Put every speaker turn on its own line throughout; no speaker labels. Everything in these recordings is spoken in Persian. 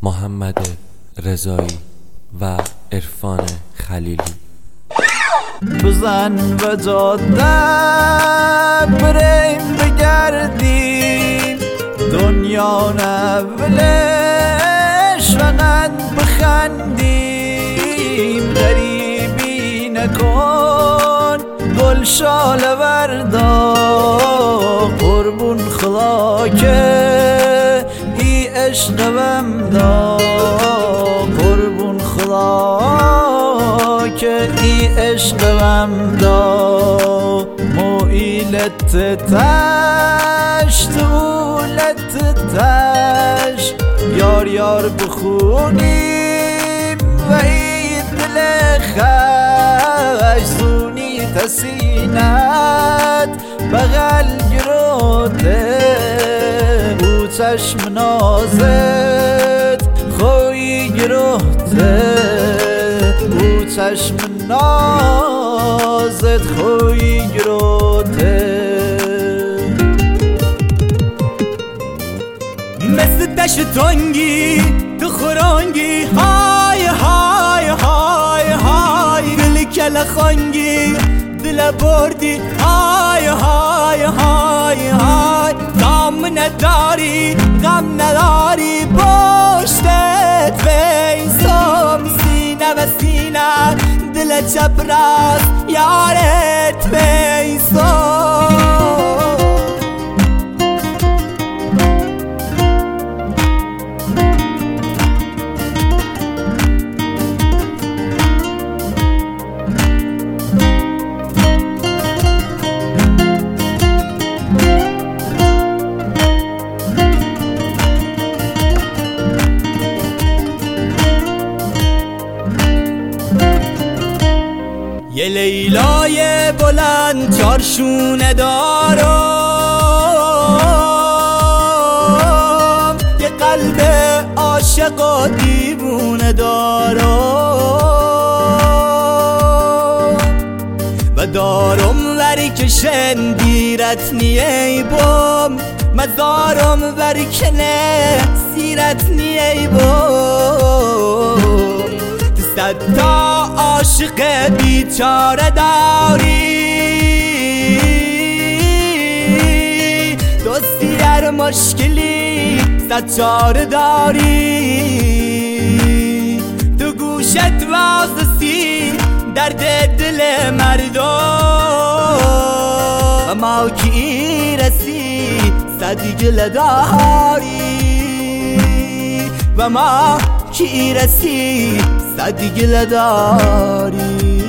محمد رضایی و عرفان خلیلی.
بزن و جاده بریم بگردیم، دنیا نولش فقط بخندیم. غریبی نکن گل شاله وردا، قربون خدا که ای عشقم دا، قربون خدا که ای عشقم دا. مویلت تش طولت تش، یار یار بخونیم و ای دل خش. زونی تسینت بغل گروته، او چشم نازت خوی گروته، او چشم نازت خوی گروته.
مثل دشت تنگی تو خورانگی، های های های های. دل کل خانگی دل بردی، های های های های. دام نداری غم نداری، پشتت بیزم سینه و سینه، دل چپرست یارت بیزم. یه لیلای بلند چارشونه دارم، یه قلب عاشق و دیوونه دارم، و دارم وری که شندیرت نیه بام، مزارم وری که نه سیرت نیه بام. صد تا عاشق بیچاره داری، دوستی در مشکلی صد چاره داری. تو گوشت واسسی درد دل مردم، و ما کی رسی صد گله داری، و ما کی رسی صد گله داری.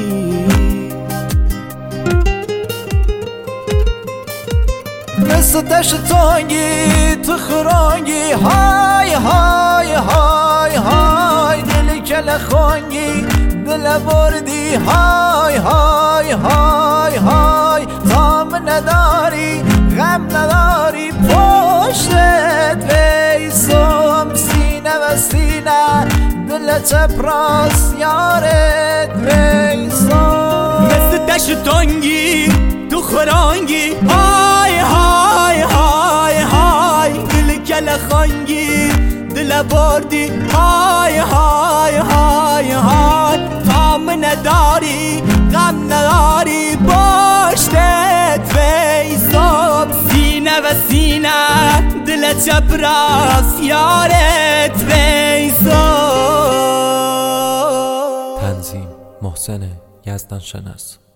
مثل دشت تنگی تو خورانگی، های های های های. دل کل خانگی دل بردی، های های های های. غم نداری غم نداری، پشتت بیسم سینه و سینه، دل چپراست یارت بیسم.
مثل دشت تنگی تو خورانگی، های های های های. دل کل خانگی دل بردی، های های های های. تام نداری غم نداری، پشتت بیسم سینه و سینه، دل چپراست یارت بیسم.
تنظیم محسن یزدانشناس.